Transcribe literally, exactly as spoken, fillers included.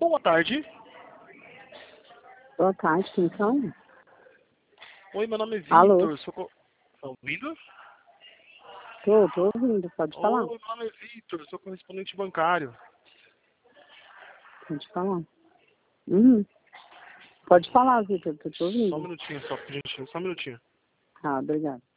Boa tarde. Boa tarde, quem são? Oi, meu nome é Alô? Vitor. Sou... co- Tá ouvindo? Tô, tô ouvindo, pode falar. Oi, meu nome é Vitor. Sou correspondente bancário. Pode falar. Uhum. Pode falar, Vitor, tô te Só um ouvindo. minutinho, só, por gentileza. Só um minutinho. Ah, obrigado.